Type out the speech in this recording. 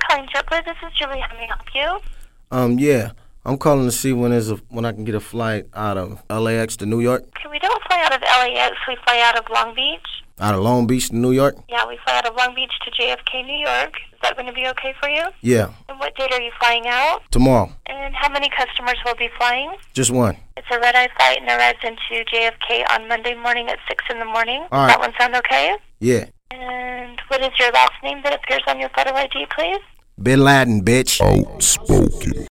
calling JetBlue. This is Julie. How may I help you? Yeah. I'm calling to see when I can get a flight out of LAX to New York. Okay, we don't fly out of LAX. We fly out of Long Beach. Out of Long Beach to New York? Yeah, we fly out of Long Beach to JFK, New York. Is that going to be okay for you? Yeah. And what date are you flying out? Tomorrow. And how many customers will be flying? Just one. It's a red-eye flight and arrives into JFK on Monday morning at 6 in the morning. All right. Does that one sound okay? Yeah. And what is your last name that appears on your photo ID, please? Bin Laden, bitch. Outspoken.